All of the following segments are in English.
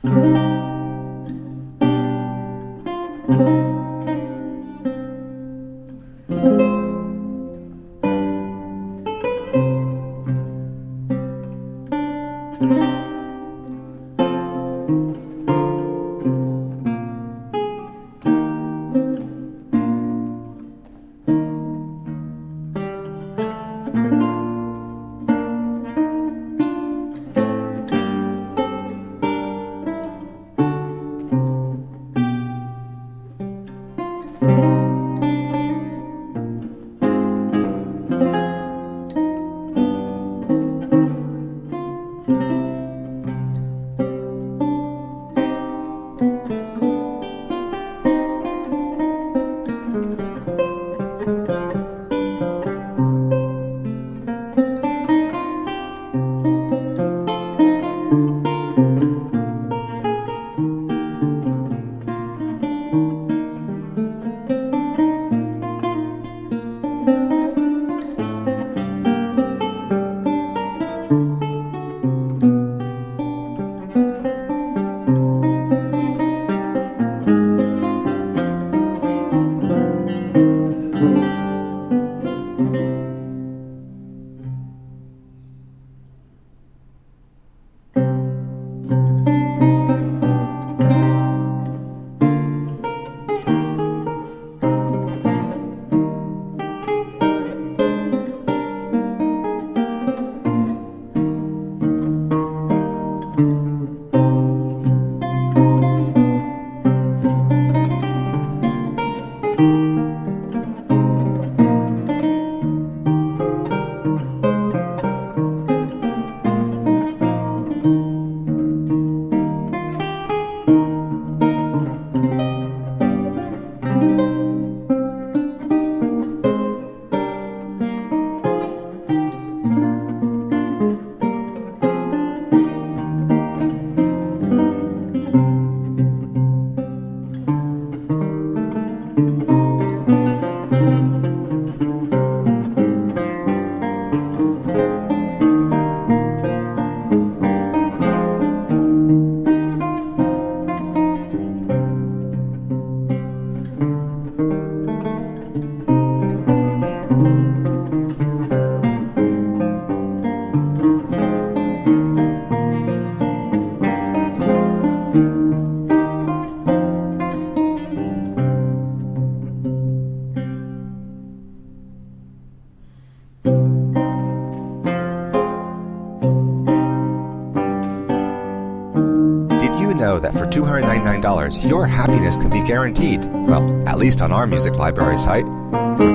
know that for $299, your happiness can be guaranteed. Well, at least on our music library site. For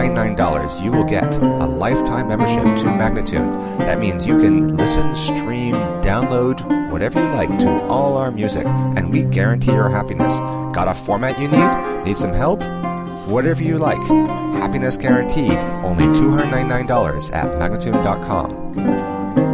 $299, you will get a lifetime membership to Magnatune. That means you can listen, stream, download, whatever you like to all our music, and we guarantee your happiness. Got a format you need? Need some help? Whatever you like. Happiness guaranteed. Only $299 at Magnatune.com.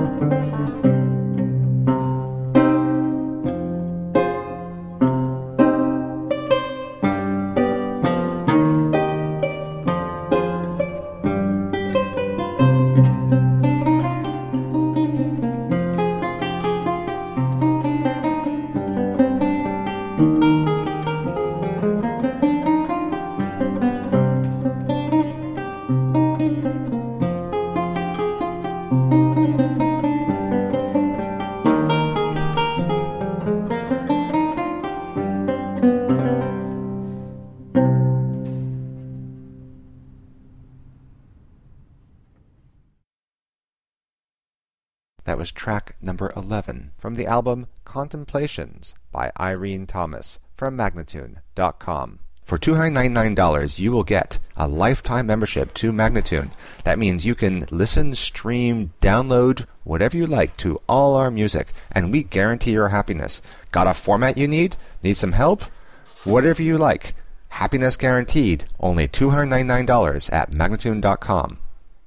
That was track number 11 from the album Contemplations by Irene Thomas from Magnatune.com. For $299, you will get a lifetime membership to Magnatune. That means you can listen, stream, download, whatever you like to all our music, and we guarantee your happiness. Got a format you need? Need some help? Whatever you like. Happiness guaranteed. Only $299 at Magnatune.com.